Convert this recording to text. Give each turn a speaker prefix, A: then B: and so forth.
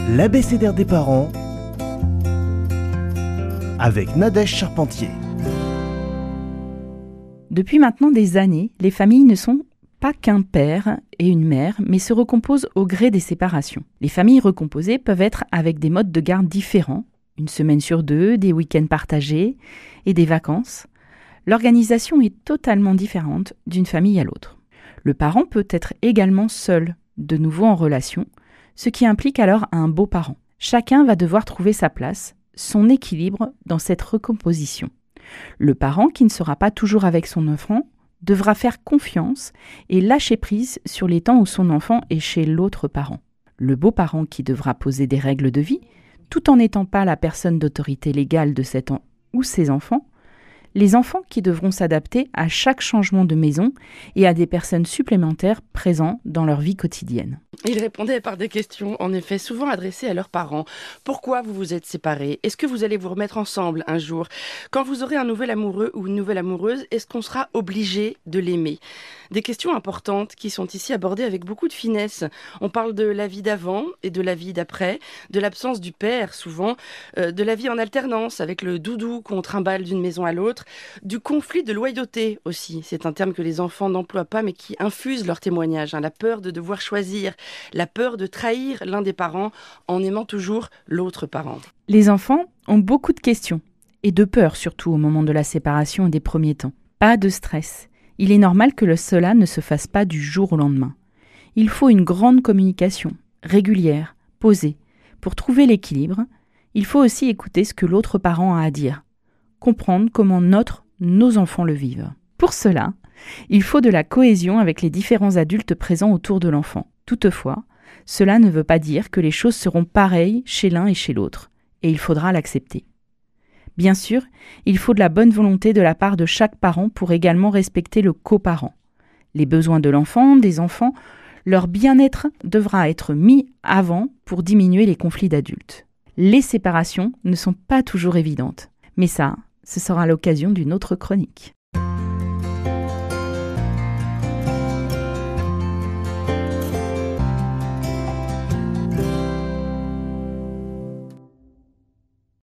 A: L'abécédaire des parents avec Nadège Charpentier.
B: Depuis maintenant des années, les familles ne sont pas qu'un père et une mère, mais se recomposent au gré des séparations. Les familles recomposées peuvent être avec des modes de garde différents, une semaine sur 2, des week-ends partagés et des vacances. L'organisation est totalement différente d'une famille à l'autre. Le parent peut être également seul, de nouveau en relation, ce qui implique alors un beau-parent. Chacun va devoir trouver sa place, son équilibre dans cette recomposition. Le parent qui ne sera pas toujours avec son enfant devra faire confiance et lâcher prise sur les temps où son enfant est chez l'autre parent. Le beau-parent qui devra poser des règles de vie, tout en n'étant pas la personne d'autorité légale de cet ou ses enfants. Les enfants qui devront s'adapter à chaque changement de maison et à des personnes supplémentaires présentes dans leur vie quotidienne.
C: Ils répondaient par des questions, en effet, souvent adressées à leurs parents. Pourquoi vous vous êtes séparés ? Est-ce que vous allez vous remettre ensemble un jour ? Quand vous aurez un nouvel amoureux ou une nouvelle amoureuse, est-ce qu'on sera obligé de l'aimer ? Des questions importantes qui sont ici abordées avec beaucoup de finesse. On parle de la vie d'avant et de la vie d'après, de l'absence du père souvent, de la vie en alternance avec le doudou qu'on trimballe d'une maison à l'autre, du conflit de loyauté aussi. C'est un terme que les enfants n'emploient pas mais qui infuse leur témoignage. La peur de devoir choisir, la peur de trahir l'un des parents en aimant toujours l'autre parent.
B: Les enfants ont beaucoup de questions et de peur surtout au moment de la séparation et des premiers temps. Pas de stress. Il est normal que cela ne se fasse pas du jour au lendemain. Il faut une grande communication, régulière, posée. Pour trouver l'équilibre, il faut aussi écouter ce que l'autre parent a à dire, comprendre comment nos enfants le vivent. Pour cela, il faut de la cohésion avec les différents adultes présents autour de l'enfant. Toutefois, cela ne veut pas dire que les choses seront pareilles chez l'un et chez l'autre, et il faudra l'accepter. Bien sûr, il faut de la bonne volonté de la part de chaque parent pour également respecter le coparent. Les besoins de l'enfant, des enfants, leur bien-être devra être mis avant pour diminuer les conflits d'adultes. Les séparations ne sont pas toujours évidentes, mais ça, ce sera l'occasion d'une autre chronique.